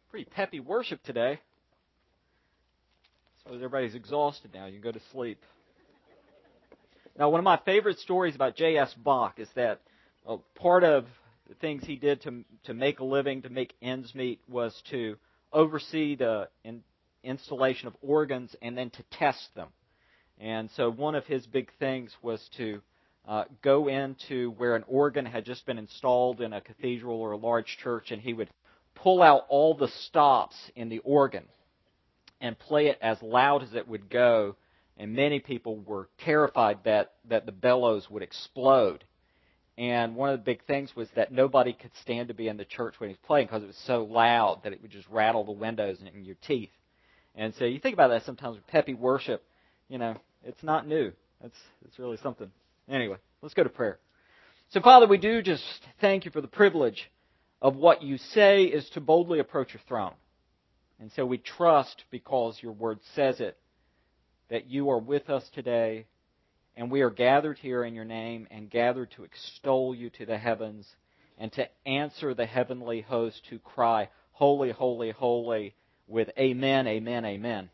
Pretty peppy worship today. I suppose everybody's exhausted now. You can go to sleep. Now, one of my favorite stories about J.S. Bach is that part of the things he did to make a living, to make ends meet, was to oversee the installation of organs and then to test them. And so one of his big things was to go into where an organ had just been installed in a cathedral or a large church, and he would pull out all the stops in the organ and play it as loud as it would go. And many people were terrified that the bellows would explode. And one of the big things was that nobody could stand to be in the church when he was playing because it was so loud that it would just rattle the windows and in your teeth. And so you think about that sometimes with peppy worship. It's not new. It's really something. Anyway, let's go to prayer. So, Father, we do just thank you for the privilege of what you say is to boldly approach your throne. And so we trust, because your word says it, that you are with us today, and we are gathered here in your name and gathered to extol you to the heavens and to answer the heavenly host who cry, holy, holy, holy, with amen, amen, amen.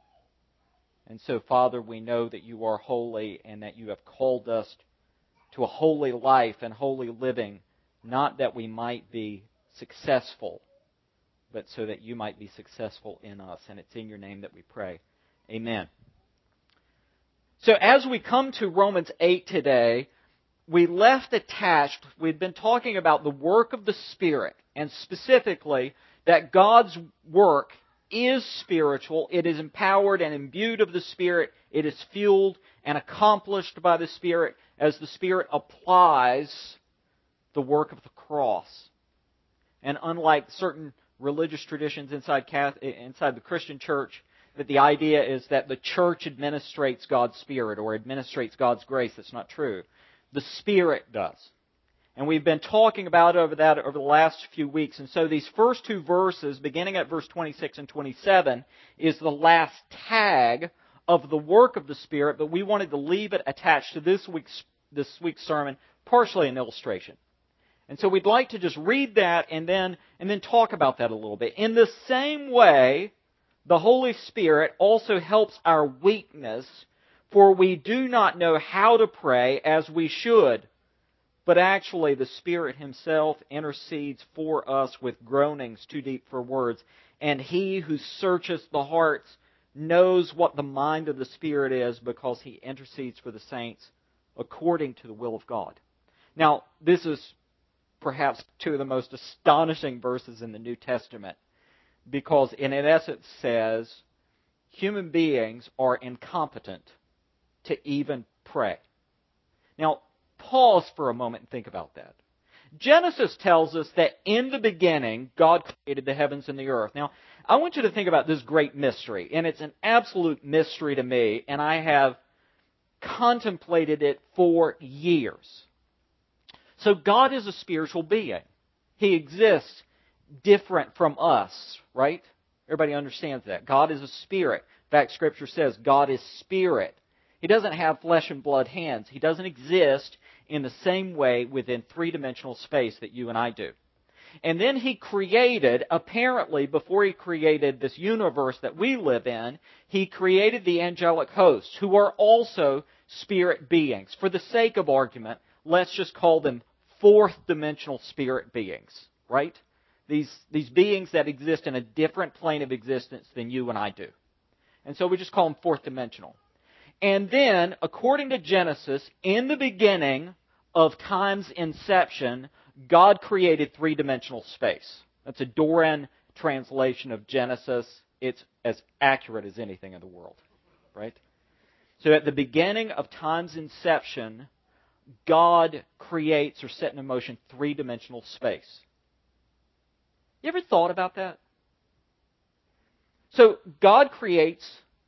And so, Father, we know that you are holy and that you have called us to a holy life and holy living, not that we might be successful, but so that you might be successful in us. And it's in your name that we pray. Amen. So as we come to Romans 8 today, we left attached, we've been talking about the work of the Spirit, and specifically that God's work is spiritual, it is empowered and imbued of the Spirit, it is fueled and accomplished by the Spirit as the Spirit applies the work of the cross. And unlike certain religious traditions inside the Christian church, that the idea is that the church administrates God's Spirit or administrates God's grace. That's not true. The Spirit does. And we've been talking about over the last few weeks. And so these first two verses, beginning at verse 26 and 27, is the last tag of the work of the Spirit, but we wanted to leave it attached to this week's sermon, partially an illustration. And so we'd like to just read that and then talk about that a little bit. In the same way, the Holy Spirit also helps our weakness, for we do not know how to pray as we should. But actually, the Spirit Himself intercedes for us with groanings too deep for words. And He who searches the hearts knows what the mind of the Spirit is, because He intercedes for the saints according to the will of God. Now, this is perhaps two of the most astonishing verses in the New Testament, because in essence says human beings are incompetent to even pray. Now, pause for a moment and think about that. Genesis tells us that in the beginning, God created the heavens and the earth. Now, I want you to think about this great mystery, and it's an absolute mystery to me, and I have contemplated it for years. So God is a spiritual being. He exists different from us, right? Everybody understands that. God is a spirit. In fact, Scripture says God is spirit. He doesn't have flesh and blood hands. He doesn't exist in the same way within three-dimensional space that you and I do. And then He created, apparently before He created this universe that we live in, He created the angelic hosts, who are also spirit beings. For the sake of argument, let's just call them fourth-dimensional spirit beings, right? These beings that exist in a different plane of existence than you and I do. And so we just call them fourth-dimensional. And then, according to Genesis, in the beginning of time's inception, God created three-dimensional space. That's a Doran translation of Genesis. It's as accurate as anything in the world, right? So at the beginning of time's inception, God creates or set in motion three-dimensional space. You ever thought about that? So God creates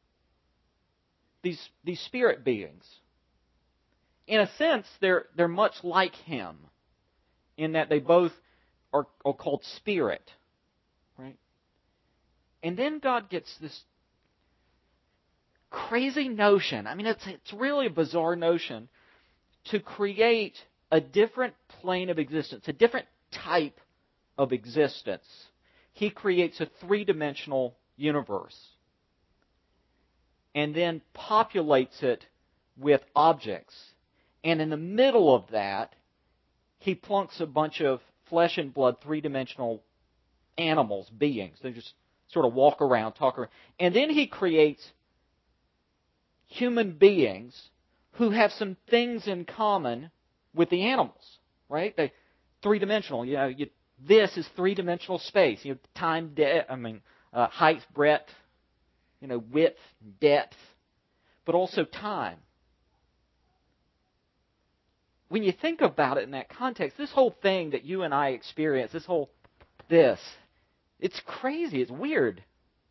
these spirit beings. In a sense, they're much like Him, in that they both are called spirit, right? And then God gets this crazy notion. I mean, it's really a bizarre notion to create a different plane of existence, a different type of existence. He creates a three-dimensional universe and then populates it with objects. And in the middle of that, He plunks a bunch of flesh and blood, three-dimensional animals, beings. They just sort of walk around, talk around. And then He creates human beings who have some things in common with the animals, right? They three-dimensional. This is three-dimensional space. Time, height, breadth, width, depth, but also time. When you think about it in that context, this whole thing that you and I experience, it's crazy, it's weird.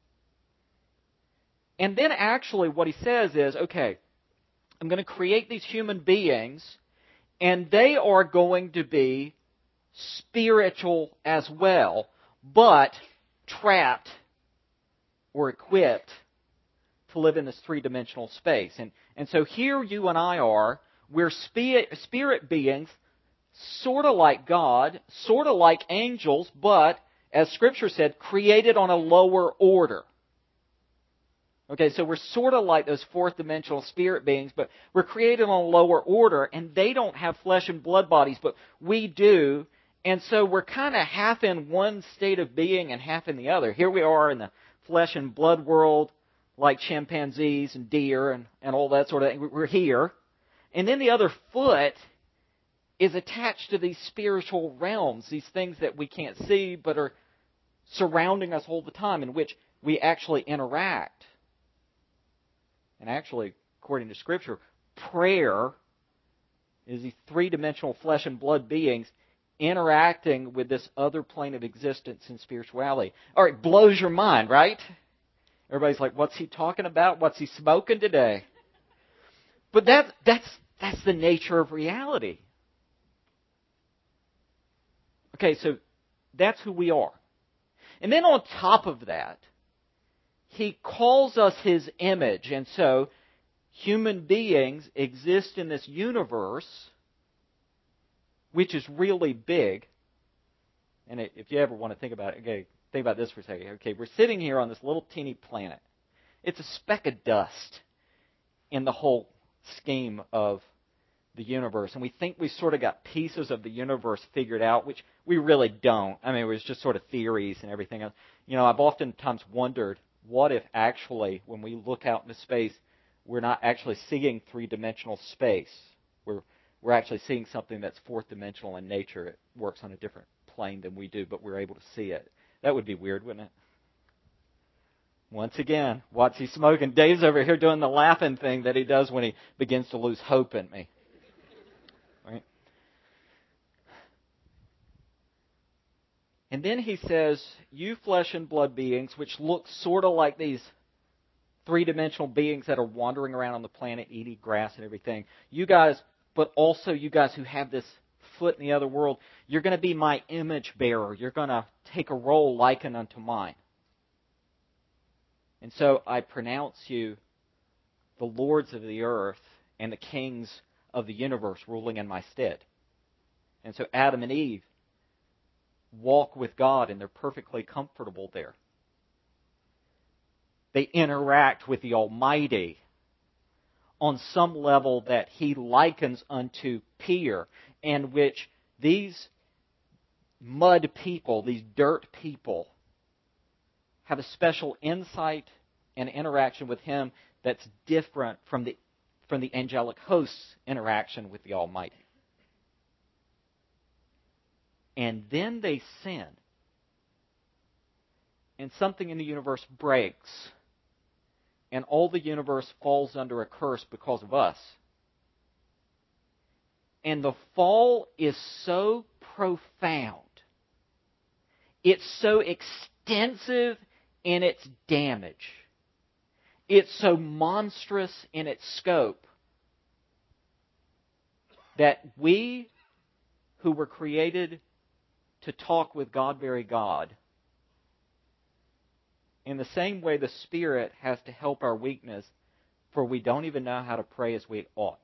And then actually what He says is, okay, I'm going to create these human beings, and they are going to be spiritual as well, but trapped or equipped to live in this three-dimensional space. And so here you and I are, we're spirit beings, sort of like God, sort of like angels, but, as Scripture said, created on a lower order. Okay, so we're sort of like those fourth-dimensional spirit beings, but we're created on a lower order, and they don't have flesh and blood bodies, but we do. And so we're kind of half in one state of being and half in the other. Here we are in the flesh and blood world, like chimpanzees and deer and all that sort of thing. We're here. And then the other foot is attached to these spiritual realms, these things that we can't see but are surrounding us all the time, in which we actually interact. And actually, according to Scripture, prayer is these three-dimensional flesh and blood beings interacting with this other plane of existence in spirituality. All right, blows your mind, right? Everybody's like, what's he talking about? What's he smoking today? But that's the nature of reality. Okay, so that's who we are. And then on top of that, He calls us His image. And so human beings exist in this universe, which is really big. And if you ever want to think about it, okay, think about this for a second. Okay, we're sitting here on this little teeny planet. It's a speck of dust in the whole scheme of the universe. And we think we sort of got pieces of the universe figured out, which we really don't. I mean, it was just sort of theories and everything else. I've oftentimes wondered, what if actually, when we look out into space, we're not actually seeing three-dimensional space? We're actually seeing something that's fourth-dimensional in nature. It works on a different plane than we do, but we're able to see it. That would be weird, wouldn't it? Once again, what's he smoking? Dave's over here doing the laughing thing that he does when he begins to lose hope in me. Right? And then he says, you flesh and blood beings, which look sort of like these three-dimensional beings that are wandering around on the planet eating grass and everything, you guys, but also you guys who have this foot in the other world, you're going to be my image bearer. You're going to take a role likened unto mine. And so I pronounce you the lords of the earth and the kings of the universe ruling in my stead. And so Adam and Eve walk with God, and they're perfectly comfortable there. They interact with the Almighty on some level that He likens unto Peer, in which these mud people, these dirt people, have a special insight and interaction with Him that's different from the angelic host's interaction with the Almighty. And then they sin. And something in the universe breaks. And all the universe falls under a curse because of us. And the fall is so profound. It's so extensive in its damage. It's so monstrous in its scope that we who were created to talk with God, very God, in the same way the Spirit has to help our weakness, for we don't even know how to pray as we ought.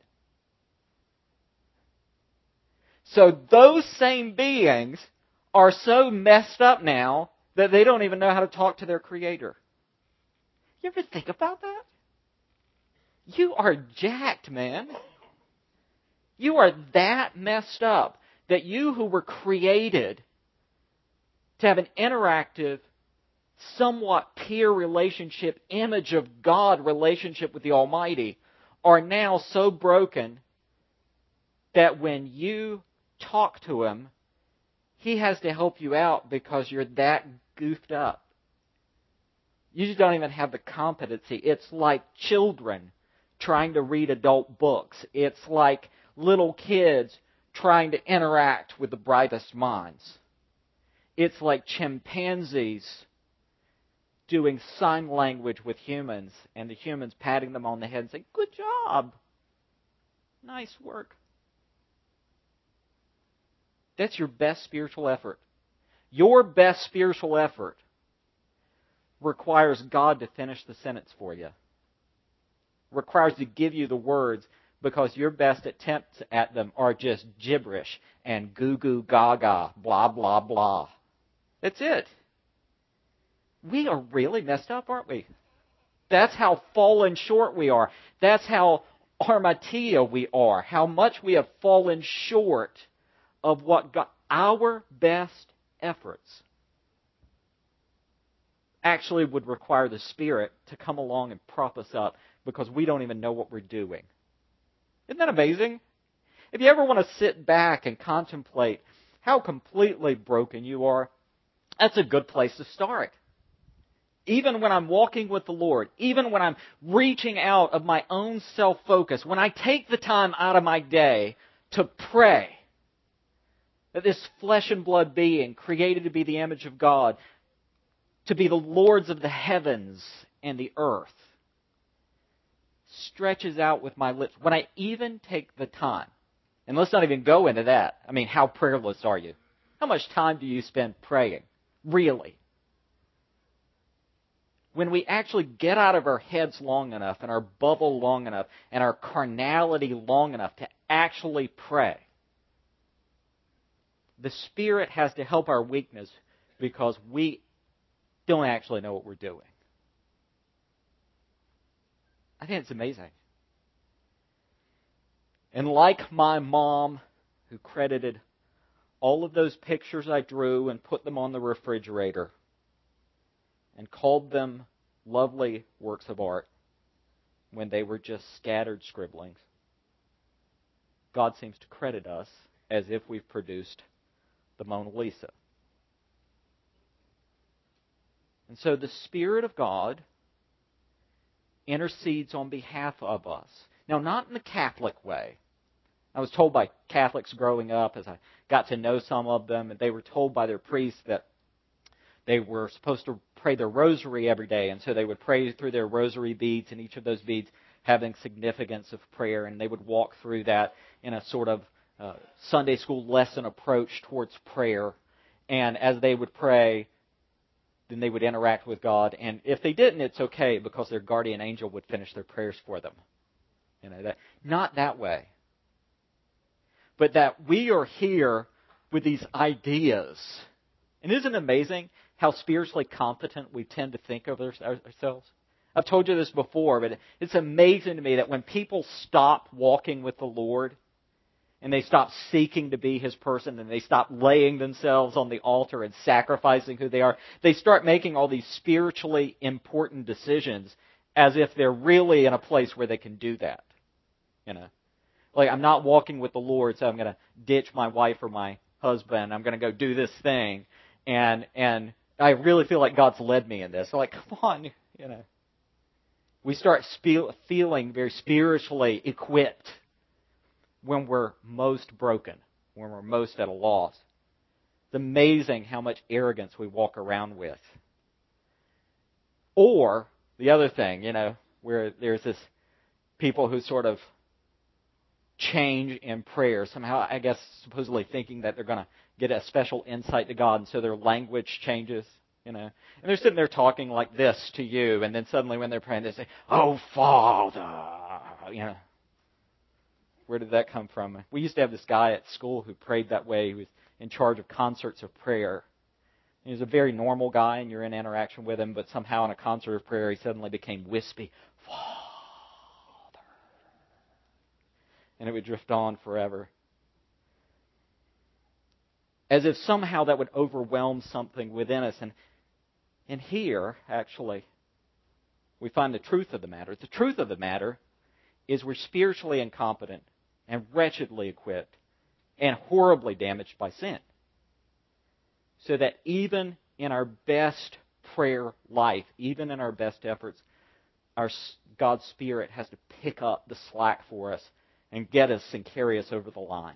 So those same beings are so messed up now that they don't even know how to talk to their Creator. You ever think about that? You are jacked, man. You are that messed up that you who were created to have an interactive, somewhat peer relationship, image of God relationship with the Almighty, are now so broken that when you talk to Him, He has to help you out because you're that goofed up. You just don't even have the competency. It's like children trying to read adult books. It's like little kids trying to interact with the brightest minds. It's like chimpanzees doing sign language with humans and the humans patting them on the head and saying, "Good job. Nice work." That's your best spiritual effort. Your best spiritual effort requires God to finish the sentence for you. Requires to give you the words because your best attempts at them are just gibberish and goo goo gaga, blah, blah, blah. That's it. We are really messed up, aren't we? That's how fallen short we are. That's how armatia we are. How much we have fallen short of what God, our best efforts actually would require the Spirit to come along and prop us up because we don't even know what we're doing. Isn't that amazing? If you ever want to sit back and contemplate how completely broken you are, that's a good place to start. Even when I'm walking with the Lord, even when I'm reaching out of my own self-focus, when I take the time out of my day to pray that this flesh and blood being, created to be the image of God, to be the lords of the heavens and the earth, stretches out with my lips. When I even take the time, and let's not even go into that. I mean, how prayerless are you? How much time do you spend praying? Really? When we actually get out of our heads long enough and our bubble long enough and our carnality long enough to actually pray, the Spirit has to help our weakness because we don't actually know what we're doing. I think it's amazing. And like my mom, who credited all of those pictures I drew and put them on the refrigerator and called them lovely works of art when they were just scattered scribblings, God seems to credit us as if we've produced the Mona Lisa. And so the Spirit of God intercedes on behalf of us. Now, not in the Catholic way. I was told by Catholics growing up, as I got to know some of them, and they were told by their priests that they were supposed to pray their rosary every day, and so they would pray through their rosary beads, and each of those beads having significance of prayer, and they would walk through that in a sort of Sunday school lesson approach towards prayer. And as they would pray, then they would interact with God. And if they didn't, it's okay because their guardian angel would finish their prayers for them. Not that way. But that we are here with these ideas. And isn't it amazing how spiritually competent we tend to think of ourselves? I've told you this before, but it's amazing to me that when people stop walking with the Lord and they stop seeking to be His person and they stop laying themselves on the altar and sacrificing who they are, they start making all these spiritually important decisions as if they're really in a place where they can do that. Like, I'm not walking with the Lord, so I'm going to ditch my wife or my husband. I'm going to go do this thing. And I really feel like God's led me in this. So like, come on, We start feeling very spiritually equipped when we're most broken, when we're most at a loss. It's amazing how much arrogance we walk around with. Or, the other thing, where there's this people who sort of change in prayer, somehow, I guess, supposedly thinking that they're going to get a special insight to God, and so their language changes, And they're sitting there talking like this to you, and then suddenly when they're praying, they say, "Oh, Father," Where did that come from? We used to have this guy at school who prayed that way. He was in charge of concerts of prayer. He was a very normal guy, and you're in interaction with him, but somehow in a concert of prayer, he suddenly became wispy. Father. And it would drift on forever. As if somehow that would overwhelm something within us. And here, actually, we find the truth of the matter. The truth of the matter is we're spiritually incompetent and wretchedly equipped and horribly damaged by sin. So that even in our best prayer life, even in our best efforts, God's Spirit has to pick up the slack for us and get us and carry us over the line.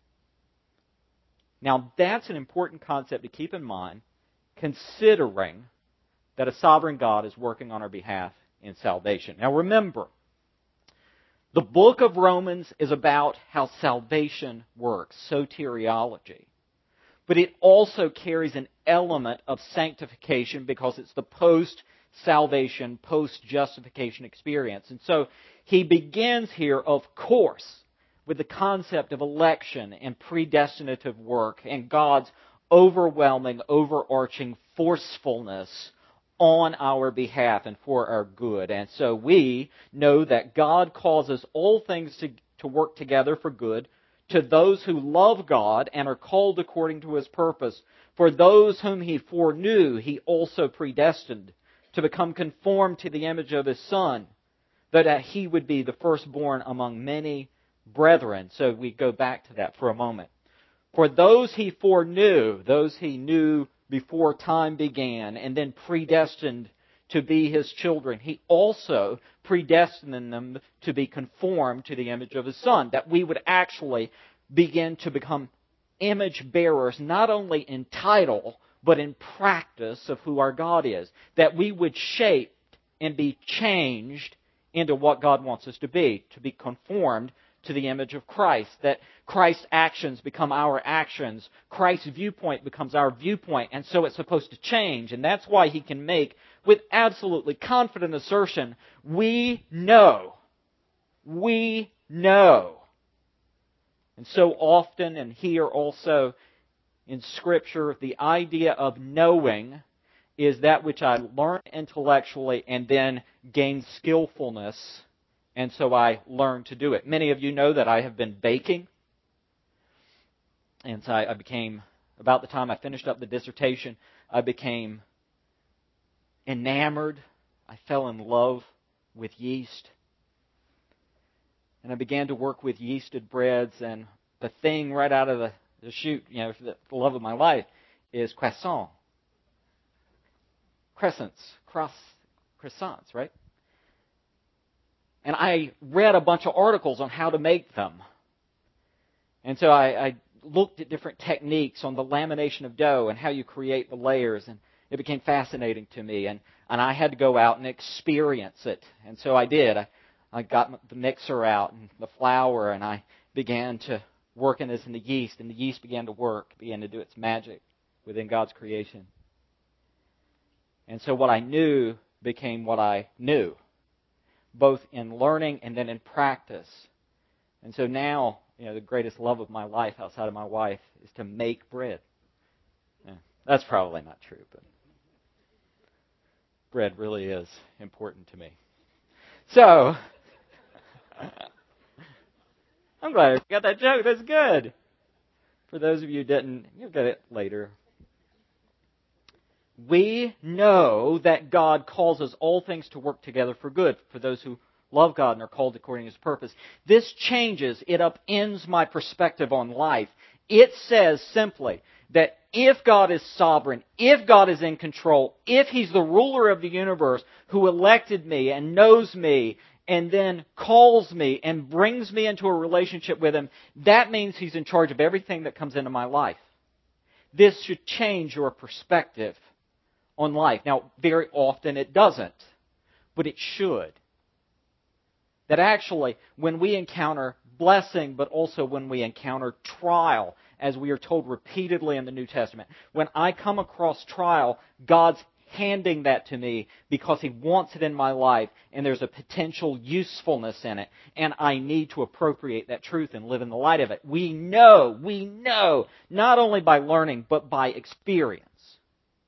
Now, that's an important concept to keep in mind, considering that a sovereign God is working on our behalf in salvation. Now, remember, the book of Romans is about how salvation works, soteriology. But it also carries an element of sanctification because it's the post-salvation, post-justification experience. And so he begins here, of course, with the concept of election and predestinative work and God's overwhelming, overarching forcefulness on our behalf and for our good. And so we know that God causes all things to work together for good to those who love God and are called according to His purpose. For those whom He foreknew, He also predestined to become conformed to the image of His Son, that He would be the firstborn among many brethren. So we go back to that for a moment. For those He foreknew, those He knew before time began, and then predestined to be His children, He also predestined them to be conformed to the image of His Son, that we would actually begin to become image bearers, not only in title, but in practice of who our God is, that we would shape and be changed into what God wants us to be conformed to the image of Christ, that Christ's actions become our actions, Christ's viewpoint becomes our viewpoint, and so it's supposed to change. And that's why he can make, with absolutely confident assertion, we know. We know. And so often, and here also in Scripture, the idea of knowing is that which I learn intellectually and then gain skillfulness, and so I learn to do it. Many of you know that I have been baking. And so I became, about the time I finished up the dissertation, I became enamored. I fell in love with yeast. And I began to work with yeasted breads. And the thing right out of the chute, for the love of my life, is croissants. Croissants, right? And I read a bunch of articles on how to make them. And so I looked at different techniques on the lamination of dough and how you create the layers. And it became fascinating to me. And I had to go out and experience it. And so I did. I got the mixer out and the flour, and I began to work in this in the yeast. And the yeast began to work, began to do its magic within God's creation. And so what I knew became what I knew, both in learning and then in practice. And so now, the greatest love of my life outside of my wife is to make bread. Yeah, that's probably not true, but bread really is important to me. So, I'm glad I got that joke. That's good. For those of you who didn't, you'll get it later. We know that God causes all things to work together for good, for those who love God and are called according to His purpose. This changes, it upends my perspective on life. It says simply that if God is sovereign, if God is in control, if He's the ruler of the universe who elected me and knows me and then calls me and brings me into a relationship with Him, that means He's in charge of everything that comes into my life. This should change your perspective on life. Now, very often it doesn't, but it should. That actually, when we encounter blessing, but also when we encounter trial, as we are told repeatedly in the New Testament, when I come across trial, God's handing that to me because He wants it in my life, and there's a potential usefulness in it, and I need to appropriate that truth and live in the light of it. We know, not only by learning, but by experience.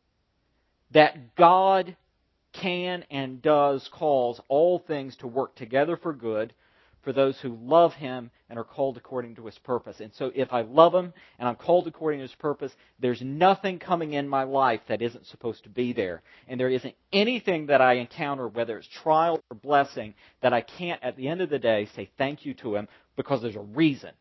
that God can and does cause all things to work together for good for those who love Him and are called according to His purpose. And so if I love Him and I'm called according to His purpose, there's nothing coming in my life that isn't supposed to be there. And there isn't anything that I encounter, whether it's trial or blessing, that I can't at the end of the day say thank you to Him because there's a reason.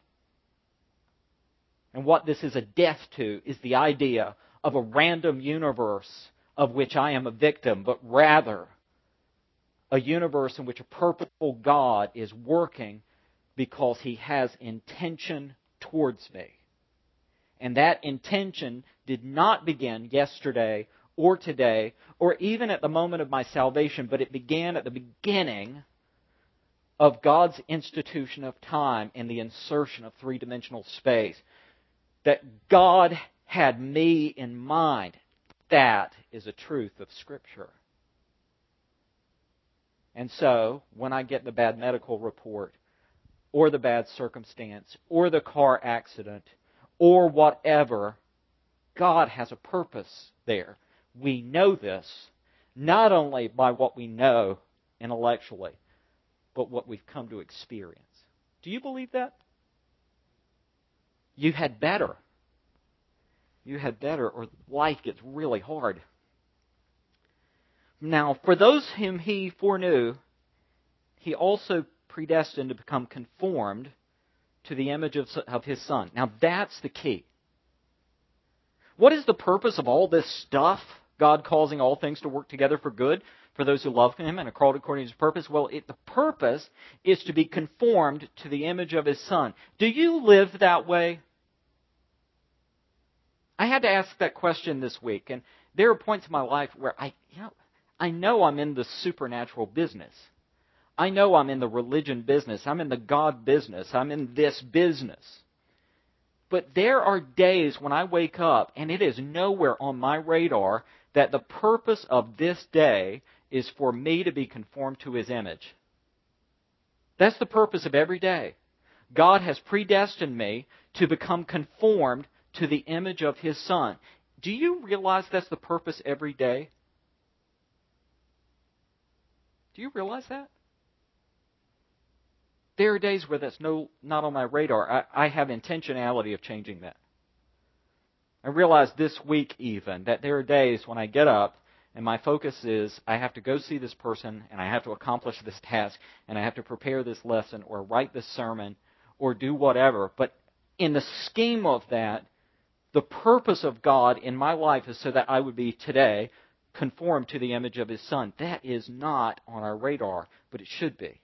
And what this is a death to is the idea of a random universe of which I am a victim, but rather a universe in which a purposeful God is working because He has intention towards me. And that intention did not begin yesterday or today or even at the moment of my salvation, but it began at the beginning of God's institution of time and the insertion of three-dimensional space. That God had me in mind. That is a truth of Scripture. And so, when I get the bad medical report, or the bad circumstance, or the car accident, or whatever, God has a purpose there. We know this not only by what we know intellectually, but what we've come to experience. Do you believe that? You had better. You had better, or life gets really hard. Now, for those whom He foreknew, He also predestined to become conformed to the image of His Son. Now, that's the key. What is the purpose of all this stuff? God causing all things to work together for good for those who love Him and are called according to His purpose? Well, the purpose is to be conformed to the image of His Son. Do you live that way? I had to ask that question this week, and there are points in my life where I know I'm in the supernatural business. I know I'm in the religion business. I'm in the God business. I'm in this business. But there are days when I wake up and it is nowhere on my radar that the purpose of this day is for me to be conformed to His image. That's the purpose of every day. God has predestined me to become conformed to the image of His Son. Do you realize that's the purpose every day? Do you realize that? There are days where that's not on my radar. I have intentionality of changing that. I realized this week even that there are days when I get up and my focus is I have to go see this person and I have to accomplish this task and I have to prepare this lesson or write this sermon or do whatever. But in the scheme of that, the purpose of God in my life is so that I would be today conformed to the image of His Son. That is not on our radar, but it should be.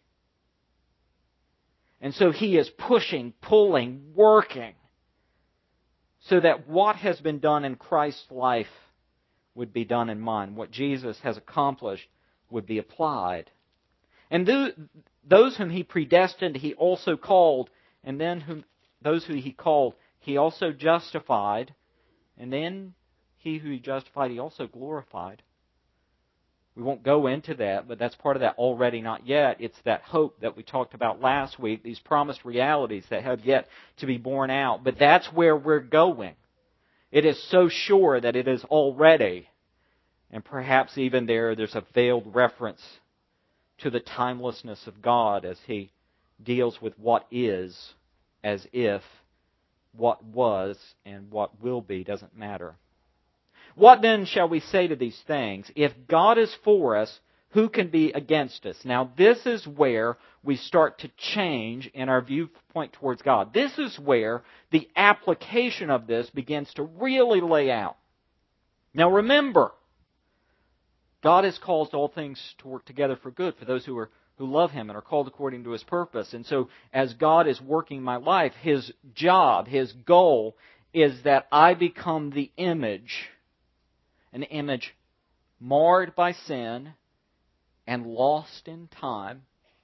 And so He is pushing, pulling, working so that what has been done in Christ's life would be done in mine. What Jesus has accomplished would be applied. And those whom He predestined, He also called. And then those who He called, He also justified. And then He who He justified, He also glorified. We won't go into that, but that's part of that already not yet. It's that hope that we talked about last week, these promised realities that have yet to be borne out. But that's where we're going. It is so sure that it is already. And perhaps even there's a veiled reference to the timelessness of God as He deals with what is as if what was and what will be doesn't matter. What then shall we say to these things? If God is for us, who can be against us? Now, this is where we start to change in our viewpoint towards God. This is where the application of this begins to really lay out. Now, remember, God has caused all things to work together for good for those who love Him and are called according to His purpose. And so, as God is working my life, His job, His goal, is that I become the image, an image marred by sin and lost in time,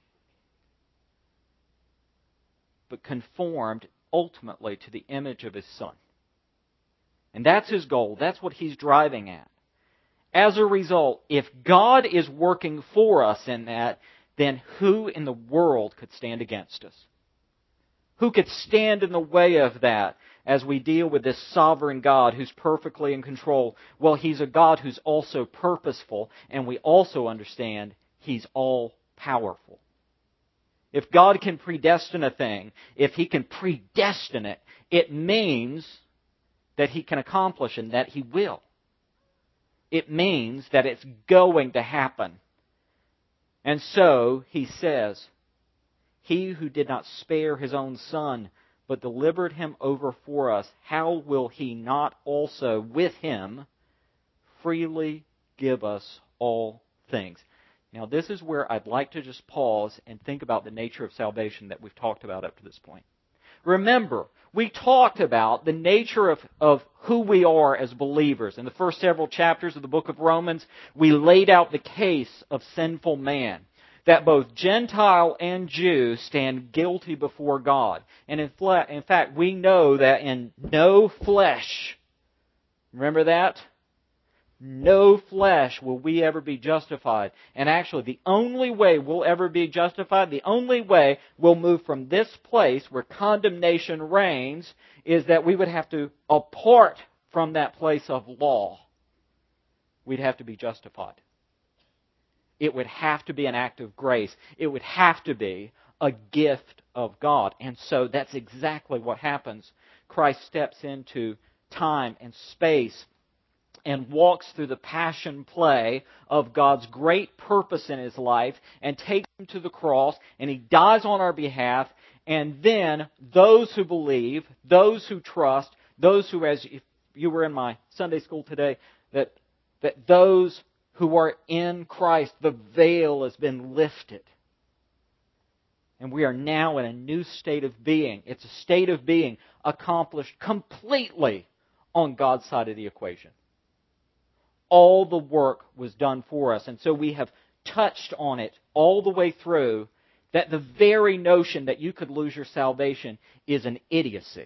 but conformed ultimately to the image of His Son. And that's His goal. That's what He's driving at. As a result, if God is working for us in that, then who in the world could stand against us? Who could stand in the way of that? as we deal with this sovereign God who's perfectly in control? Well, He's a God who's also purposeful, and we also understand He's all-powerful. If God can predestine a thing, if He can predestine it, it means that He can accomplish and that He will. It means that it's going to happen. And so, He says, He who did not spare His own Son, but delivered Him over for us, how will He not also with Him freely give us all things? Now, this is where I'd like to just pause and think about the nature of salvation that we've talked about up to this point. Remember, we talked about the nature of who we are as believers. In the first several chapters of the book of Romans, we laid out the case of sinful man, that both Gentile and Jew stand guilty before God. And in fact, we know that in no flesh, remember that? No flesh will we ever be justified. And actually, the only way we'll ever be justified, the only way we'll move from this place where condemnation reigns, is that we would have to, apart from that place of law, we'd have to be justified. It would have to be an act of grace. It would have to be a gift of God. And so that's exactly what happens. Christ steps into time and space and walks through the passion play of God's great purpose in His life and takes Him to the cross, and He dies on our behalf, and then those who believe, those who trust, those who, as if you were in my Sunday school today, that those who are in Christ, the veil has been lifted. And we are now in a new state of being. It's a state of being accomplished completely on God's side of the equation. All the work was done for us. And so we have touched on it all the way through, that the very notion that you could lose your salvation is an idiocy.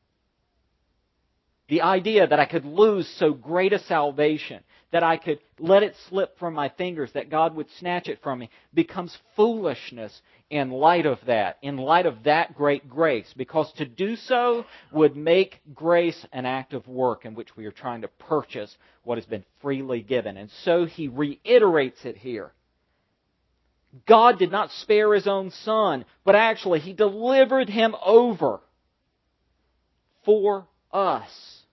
The idea that I could lose so great a salvation, that I could let it slip from my fingers, that God would snatch it from me, becomes foolishness in light of that great grace. Because to do so would make grace an act of work in which we are trying to purchase what has been freely given. And so He reiterates it here. God did not spare His own Son, but actually He delivered Him over for us.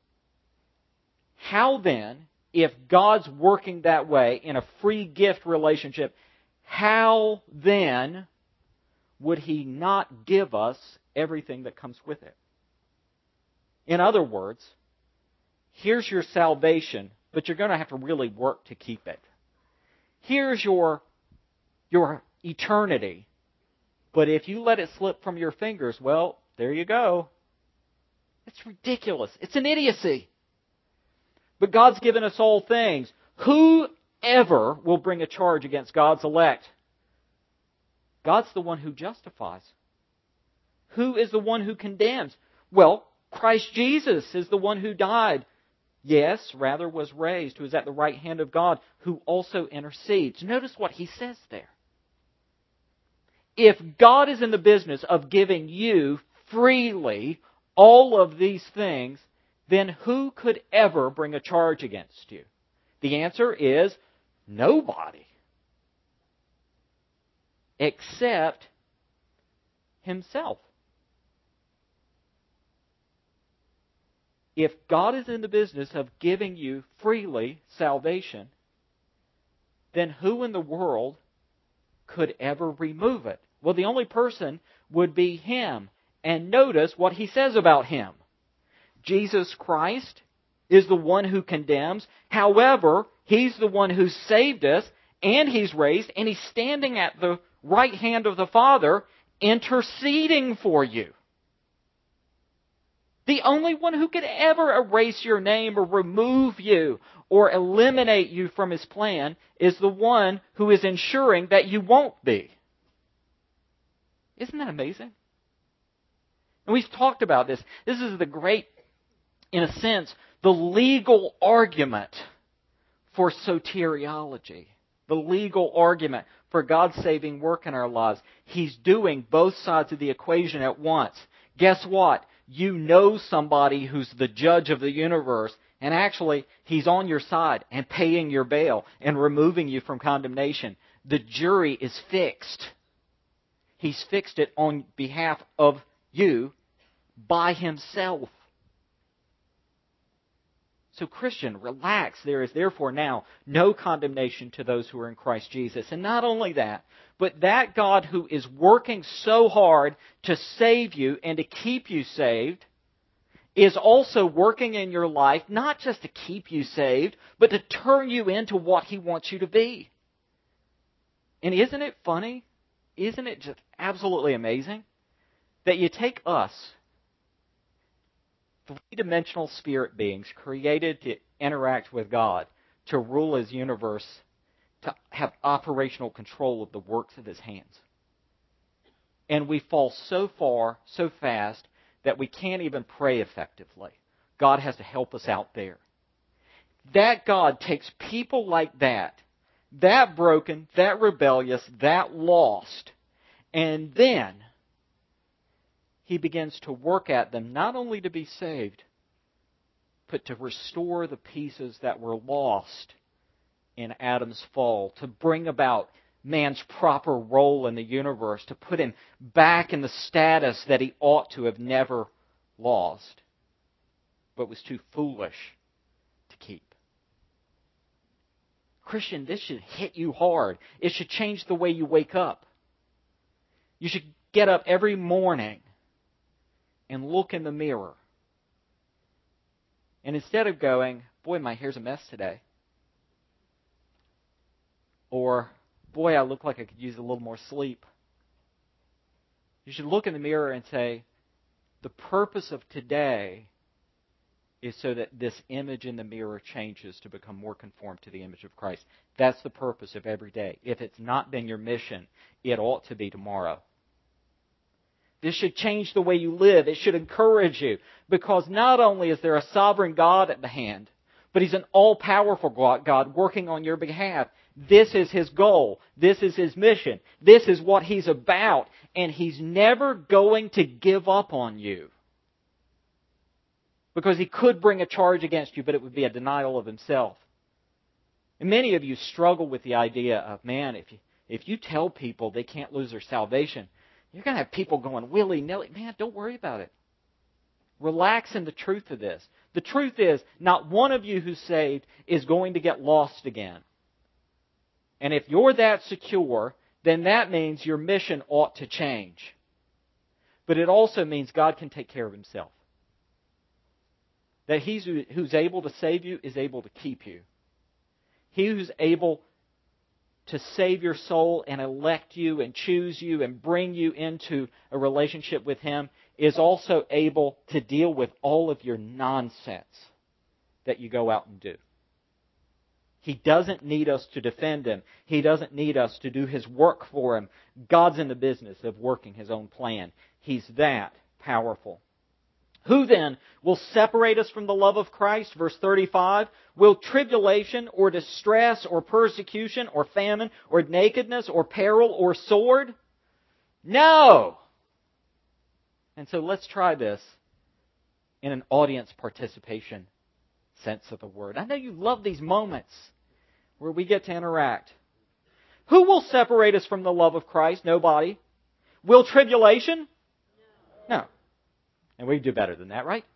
How then, if God's working that way in a free gift relationship, how then would He not give us everything that comes with it? In other words, here's your salvation, but you're going to have to really work to keep it. Here's your eternity, but if you let it slip from your fingers, well, there you go. It's ridiculous. It's an idiocy. But God's given us all things. Whoever will bring a charge against God's elect? God's the one who justifies. Who is the one who condemns? Well, Christ Jesus is the one who died. Yes, rather was raised, who is at the right hand of God, who also intercedes. Notice what He says there. If God is in the business of giving you freely all of these things, then who could ever bring a charge against you? The answer is nobody. Except Himself. If God is in the business of giving you freely salvation, then who in the world could ever remove it? Well, the only person would be Him. And notice what He says about Him. Jesus Christ is the one who condemns. However, He's the one who saved us, and He's raised, and He's standing at the right hand of the Father, interceding for you. The only one who could ever erase your name or remove you or eliminate you from His plan is the one who is ensuring that you won't be. Isn't that amazing? And we've talked about this. This is the great, in a sense, the legal argument for soteriology. The legal argument for God's saving work in our lives. He's doing both sides of the equation at once. Guess what? you know somebody who's the judge of the universe, and actually he's on your side and paying your bail and removing you from condemnation. The jury is fixed. He's fixed it on behalf of you by himself. So Christian, relax. There is therefore now no condemnation to those who are in Christ Jesus. And not only that, but that God who is working so hard to save you and to keep you saved is also working in your life not just to keep you saved, but to turn you into what He wants you to be. And isn't it funny? Isn't it just absolutely amazing that you take us, three-dimensional spirit beings created to interact with God, to rule His universe, to have operational control of the works of His hands. And we fall so far, so fast, that we can't even pray effectively. God has to help us out there. That God takes people like that broken, that rebellious, that lost, and then He begins to work at them, not only to be saved, but to restore the pieces that were lost in Adam's fall, to bring about man's proper role in the universe, to put him back in the status that he ought to have never lost, but was too foolish to keep. Christian, this should hit you hard. It should change the way you wake up. You should get up every morning and look in the mirror. And instead of going, boy, my hair's a mess today, or boy, I look like I could use a little more sleep, you should look in the mirror and say, the purpose of today is so that this image in the mirror changes to become more conformed to the image of Christ. That's the purpose of every day. If it's not been your mission, it ought to be tomorrow. This should change the way you live. It should encourage you. Because not only is there a sovereign God at the hand, but He's an all-powerful God working on your behalf. This is His goal. This is His mission. This is what He's about. And He's never going to give up on you. Because He could bring a charge against you, but it would be a denial of Himself. And many of you struggle with the idea of, man, if you tell people they can't lose their salvation, you're going to have people going willy-nilly. Man, don't worry about it. Relax in the truth of this. The truth is, not one of you who's saved is going to get lost again. And if you're that secure, then that means your mission ought to change. But it also means God can take care of Himself. That He who's able to save you is able to keep you. He who's able to save your soul and elect you and choose you and bring you into a relationship with Him is also able to deal with all of your nonsense that you go out and do. He doesn't need us to defend Him. He doesn't need us to do His work for Him. God's in the business of working His own plan. He's that powerful. Who then will separate us from the love of Christ? Verse 35, will tribulation or distress or persecution or famine or nakedness or peril or sword? No! And so let's try this in an audience participation sense of the word. I know you love these moments where we get to interact. Who will separate us from the love of Christ? Nobody. Will tribulation? No. And we do better than that, right?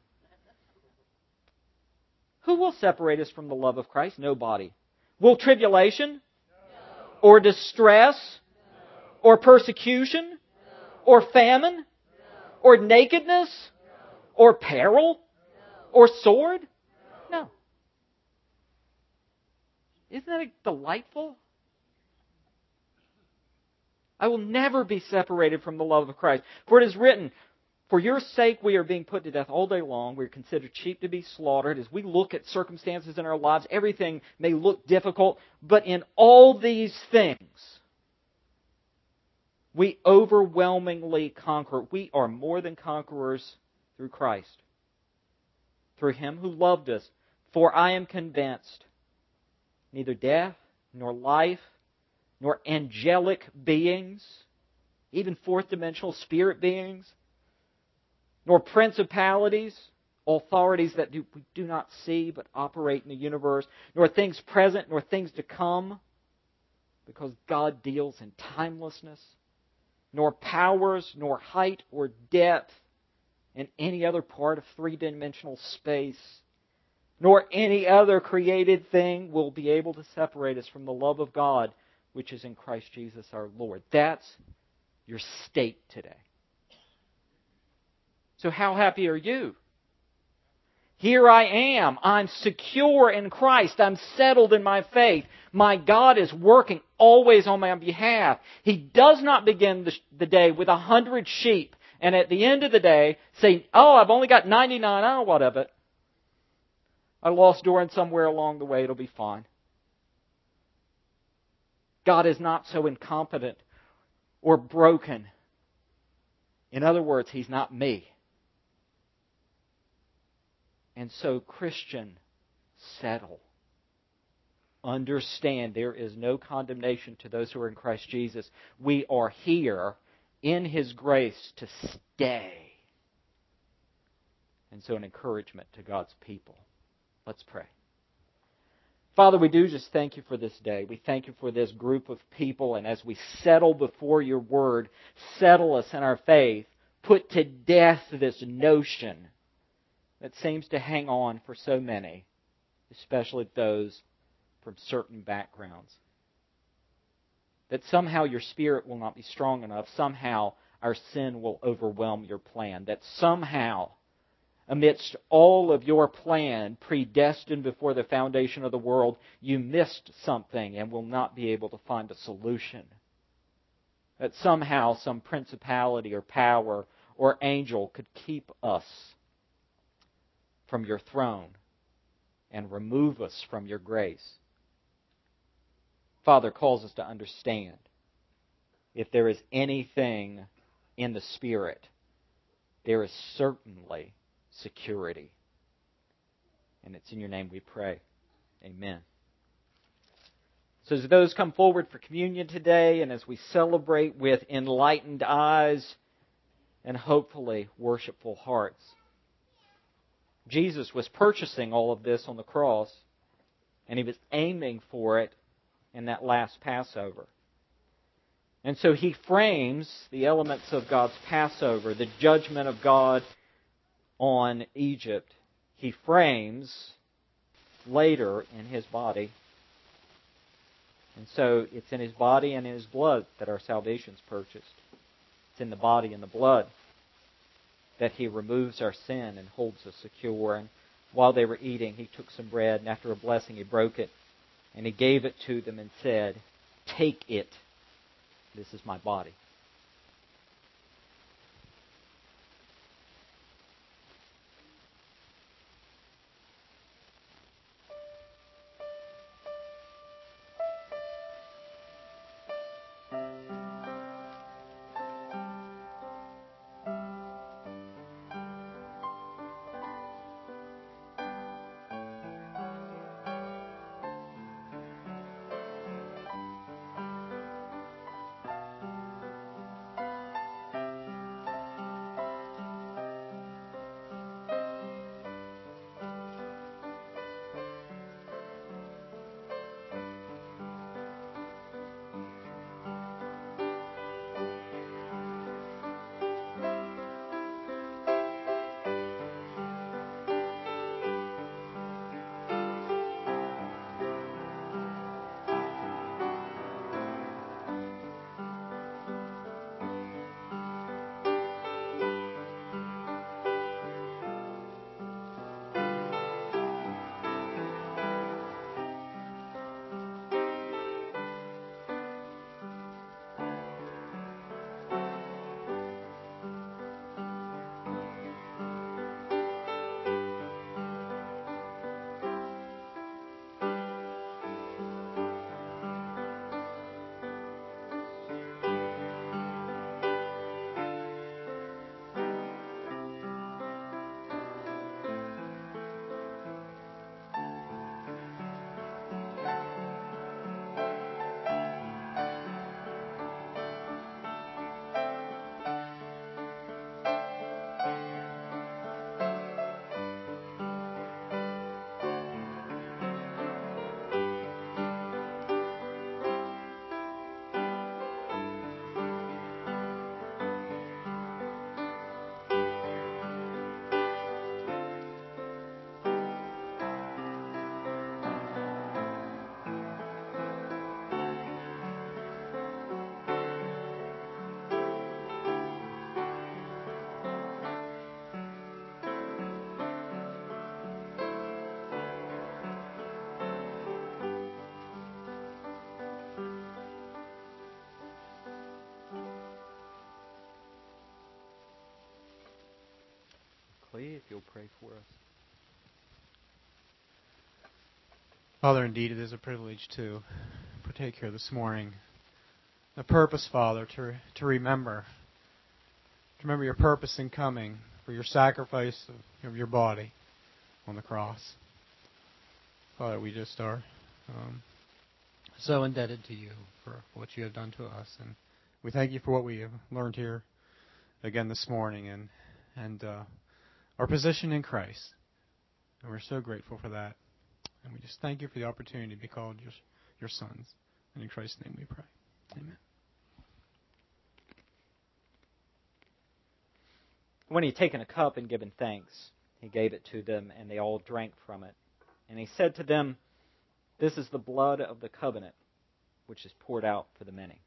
Who will separate us from the love of Christ? Nobody. Will tribulation? No. Or distress? No. Or persecution? No. Or famine? No. Or nakedness? No. Or peril? No. Or sword? No. Isn't that delightful? I will never be separated from the love of Christ. For it is written, for your sake we are being put to death all day long. We are considered sheep to be slaughtered. As we look at circumstances in our lives, everything may look difficult. But in all these things, we overwhelmingly conquer. We are more than conquerors through Christ. Through Him who loved us. For I am convinced, neither death, nor life, nor angelic beings, even fourth dimensional spirit beings, nor principalities, authorities that we do not see but operate in the universe, nor things present, nor things to come, because God deals in timelessness, nor powers, nor height or depth in any other part of three-dimensional space, nor any other created thing will be able to separate us from the love of God, which is in Christ Jesus our Lord. That's your state today. So how happy are you? Here I am. I'm secure in Christ. I'm settled in my faith. My God is working always on my behalf. He does not begin the day with 100 sheep and at the end of the day say, oh, I've only got 99. Oh, what of it? I lost Doran somewhere along the way. It'll be fine. God is not so incompetent or broken. In other words, He's not me. And so, Christian, settle. Understand there is no condemnation to those who are in Christ Jesus. We are here in His grace to stay. And so an encouragement to God's people. Let's pray. Father, we do just thank You for this day. We thank You for this group of people. And as we settle before Your Word, settle us in our faith. Put to death this notion that seems to hang on for so many, especially those from certain backgrounds. That somehow Your Spirit will not be strong enough. Somehow our sin will overwhelm Your plan. That somehow, amidst all of Your plan, predestined before the foundation of the world, You missed something and will not be able to find a solution. That somehow some principality or power or angel could keep us from Your throne and remove us from Your grace. Father, calls us to understand if there is anything in the Spirit, there is certainly security. And it's in Your name we pray. Amen. So as those come forward for communion today, and as we celebrate with enlightened eyes and hopefully worshipful hearts, Jesus was purchasing all of this on the cross, and He was aiming for it in that last Passover. And so He frames the elements of God's Passover, the judgment of God on Egypt. He frames later in His body. And so it's in His body and in His blood that our salvation is purchased. It's in the body and the blood that He removes our sin and holds us secure. And while they were eating, He took some bread, and after a blessing, He broke it, and He gave it to them and said, "Take it. This is My body." Lee, if you'll pray for us. Father, indeed it is a privilege to partake here this morning. The purpose, Father, to remember your purpose in coming, for your sacrifice of your body on the cross. Father, we just are so indebted to you for what you have done to us, and we thank you for what we have learned here again this morning, and our position in Christ. And we're so grateful for that. And we just thank you for the opportunity to be called your sons. And in Christ's name we pray. Amen. When he had taken a cup and given thanks, he gave it to them, and they all drank from it. And he said to them, "This is the blood of the covenant, which is poured out for the many."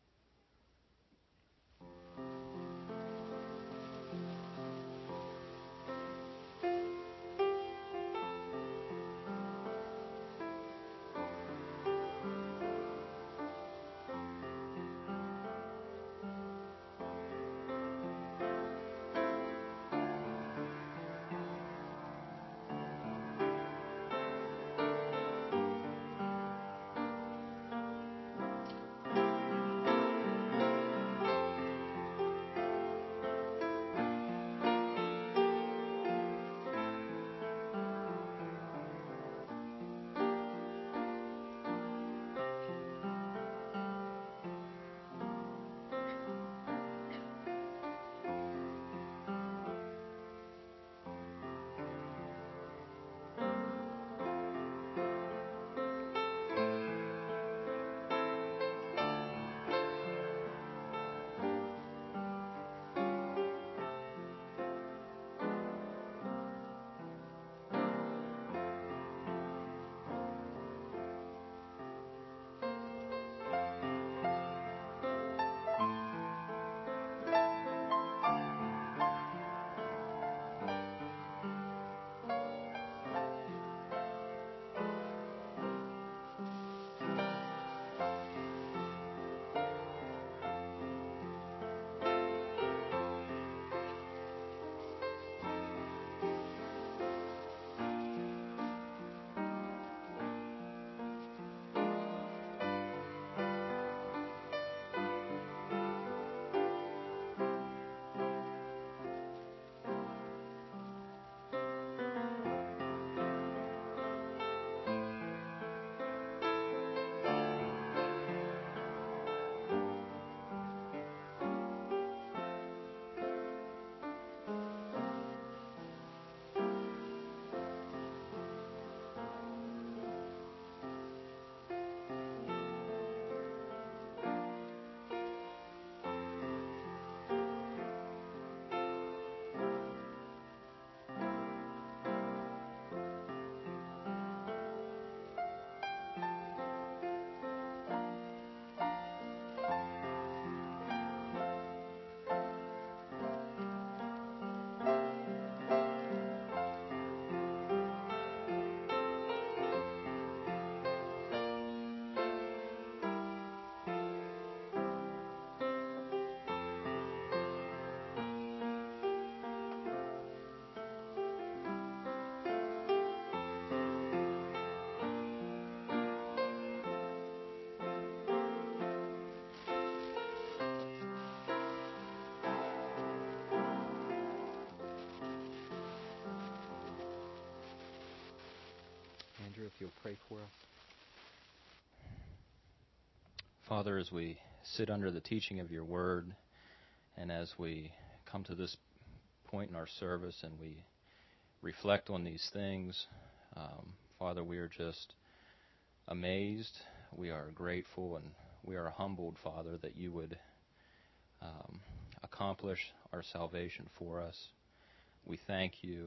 Andrew, if you'll pray for us. Father, as we sit under the teaching of your word, and as we come to this point in our service and we reflect on these things, Father, we are just amazed. We are grateful, and we are humbled, Father, that you would accomplish our salvation for us. We thank you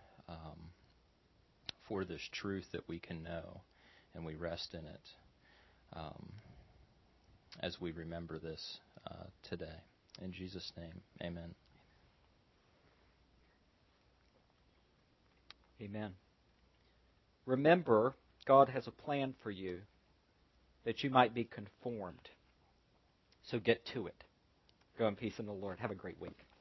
for this truth that we can know, and we rest in it as we remember this today. In Jesus' name, amen. Amen. Remember, God has a plan for you that you might be conformed. So get to it. Go in peace in the Lord. Have a great week.